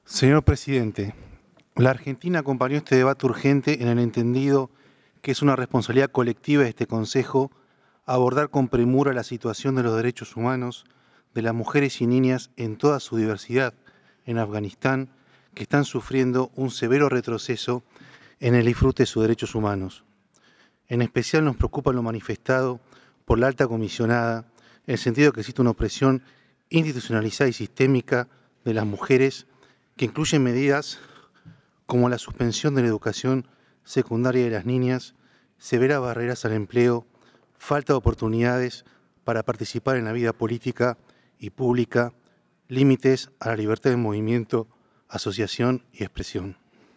Señor presidente, la Argentina acompañó este debate urgente en el entendido que es una responsabilidad colectiva de este Consejo abordar con premura la situación de los derechos humanos de las mujeres y niñas en toda su diversidad en Afganistán, que están sufriendo un severo retroceso en el disfrute de sus derechos humanos. En especial nos preocupa lo manifestado por la alta comisionada, en el sentido de que existe una opresión institucionalizada y sistémica de las mujeres que incluye medidas como la suspensión de la educación secundaria de las niñas, severas barreras al empleo, falta de oportunidades para participar en la vida política y pública, límites a la libertad de movimiento, asociación y expresión.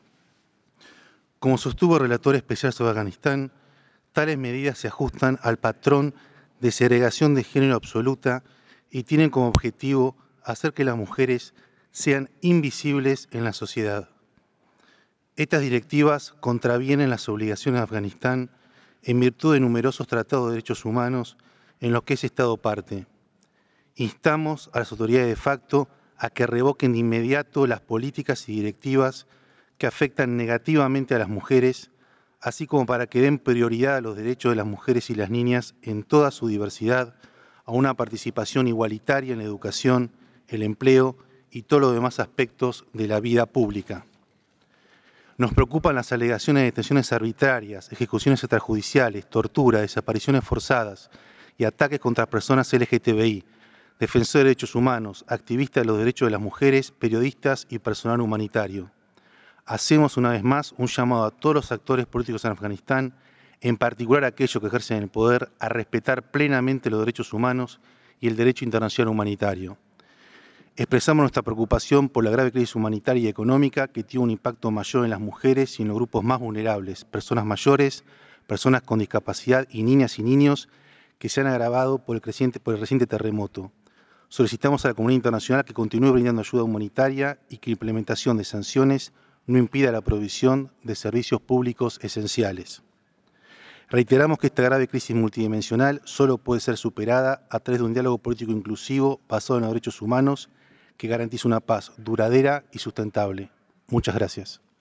Como sostuvo el relator especial sobre Afganistán, tales medidas se ajustan al patrón de segregación de género absoluta y tienen como objetivo hacer que las mujeres sean invisibles en la sociedad. Estas directivas contravienen las obligaciones de Afganistán en virtud de numerosos tratados de derechos humanos en los que es Estado parte. Instamos a las autoridades de facto a que revoquen de inmediato las políticas y directivas que afectan negativamente a las mujeres, así como para que den prioridad a los derechos de las mujeres y las niñas en toda su diversidad, a una participación igualitaria en la educación, el empleo y todos los demás aspectos de la vida pública. Nos preocupan las alegaciones de detenciones arbitrarias, ejecuciones extrajudiciales, tortura, desapariciones forzadas y ataques contra personas LGTBI, defensores de derechos humanos, activistas de los derechos de las mujeres, periodistas y personal humanitario. Hacemos una vez más un llamado a todos los actores políticos en Afganistán, en particular a aquellos que ejercen el poder, a respetar plenamente los derechos humanos y el derecho internacional humanitario. Expresamos nuestra preocupación por la grave crisis humanitaria y económica que tiene un impacto mayor en las mujeres y en los grupos más vulnerables, personas mayores, personas con discapacidad y niños que se han agravado por el reciente terremoto. Solicitamos a la comunidad internacional que continúe brindando ayuda humanitaria y que la implementación de sanciones no impida la provisión de servicios públicos esenciales. Reiteramos que esta grave crisis multidimensional solo puede ser superada a través de un diálogo político inclusivo basado en los derechos humanos que garantice una paz duradera y sustentable. Muchas gracias.